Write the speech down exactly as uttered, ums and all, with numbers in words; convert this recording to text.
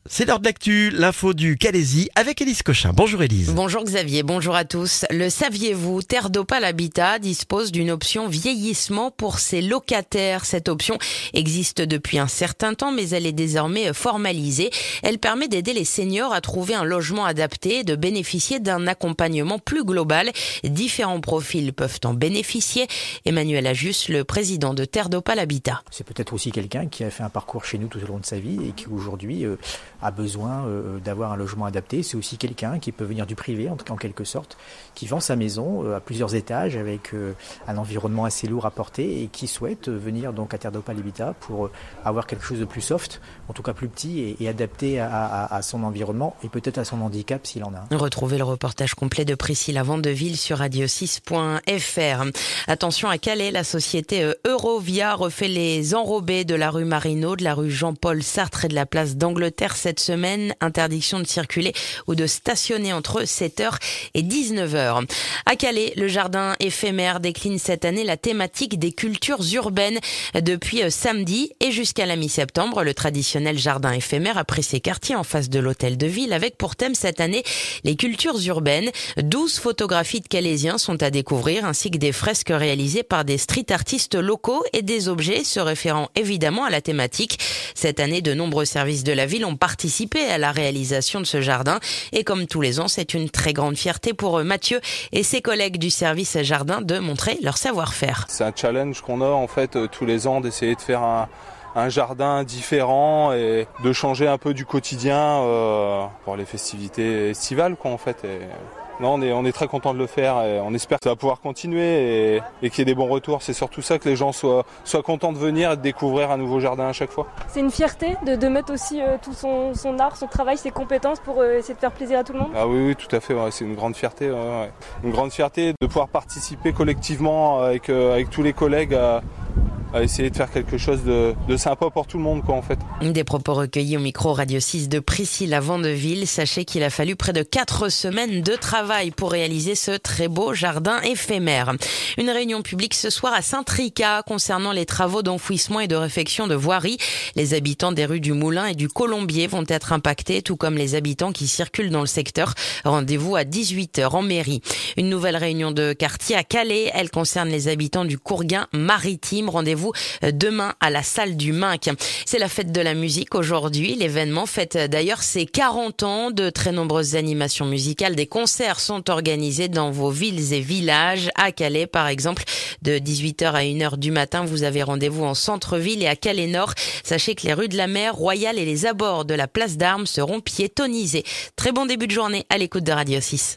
C'est l'heure de l'actu, l'info du Calaisis avec Élise Cochin. Bonjour Élise. Bonjour Xavier, bonjour à tous. Le saviez-vous, Terre d'Opale Habitat dispose d'une option vieillissement pour ses locataires. Cette option existe depuis un certain temps, mais elle est désormais formalisée. Elle permet d'aider les seniors à trouver un logement adapté et de bénéficier d'un accompagnement plus global. Différents profils peuvent en bénéficier. Emmanuel Ajus, le président de Terre d'Opale Habitat. C'est peut-être aussi quelqu'un qui a fait un parcours chez nous tout au long de sa vie et qui aujourd'hui euh, a besoin euh, d'avoir un logement adapté. C'est aussi quelqu'un qui peut venir du privé, en, en quelque sorte, qui vend sa maison euh, à plusieurs étages avec euh, un environnement assez lourd à porter et qui souhaite euh, venir donc à Terre d'Opale Habitat pour euh, avoir quelque chose de plus soft, en tout cas plus petit et, et adapté à, à, à son environnement et peut-être à son handicap s'il en a un. Retrouvez le reportage complet de Priscilla Vandeville sur radio six point f r. Attention à Calais, la société Eurovia refait les enrobés de la rue Marino, de la rue Jean-Paul Sartre et de la place d'Angleterre cette semaine. Interdiction de circuler ou de stationner entre sept heures et dix-neuf heures. À Calais, le jardin éphémère décline cette année la thématique des cultures urbaines. Depuis samedi et jusqu'à la mi-septembre, le traditionnel jardin éphémère a pris ses quartiers en face de l'hôtel de ville avec pour thème cette année les cultures urbaines. douze photographies de Calaisiens sont à découvrir ainsi que des fresques réalisées par des street artistes locaux et des objets se référant évidemment à la thématique. Cette année, de nombreux services de la ville ont participé à la réalisation de ce jardin et comme tous les ans, c'est une très grande fierté pour Mathieu et ses collègues du service jardin de montrer leur savoir-faire. C'est un challenge qu'on a en fait tous les ans d'essayer de faire un un jardin différent et de changer un peu du quotidien euh, pour les festivités estivales quoi en fait. Et non, on est, on est très content de le faire et on espère que ça va pouvoir continuer et, et qu'il y ait des bons retours. C'est surtout ça, que les gens soient, soient contents de venir et de découvrir un nouveau jardin à chaque fois. C'est une fierté de, de mettre aussi euh, tout son, son art, son travail, ses compétences pour euh, essayer de faire plaisir à tout le monde. Ah oui, oui, tout à fait. Ouais, c'est une grande fierté. Ouais, ouais. Une grande fierté de pouvoir participer collectivement avec, euh, avec tous les collègues à, à essayer de faire quelque chose de, de sympa pour tout le monde, quoi, en fait. Des propos recueillis au micro Radio six de Priscilla Vandeville. Sachez qu'il a fallu près de quatre semaines de travail pour réaliser ce très beau jardin éphémère. Une réunion publique ce soir à Saint-Tricas concernant les travaux d'enfouissement et de réfection de voiries. Les habitants des rues du Moulin et du Colombier vont être impactés, tout comme les habitants qui circulent dans le secteur. Rendez-vous à dix-huit heures en mairie. Une nouvelle réunion de quartier à Calais. Elle concerne les habitants du Courguin maritime. Rendez-vous demain à la salle du Minc. C'est la fête de la musique aujourd'hui. L'événement fête d'ailleurs ses quarante ans. De très nombreuses animations musicales, des concerts sont organisés dans vos villes et villages. À Calais, par exemple, de dix-huit heures à une heure du matin, vous avez rendez-vous en centre-ville et à Calais Nord. Sachez que les rues de la Mer, Royale et les abords de la place d'Armes seront piétonnisés. Très bon début de journée à l'écoute de Radio six.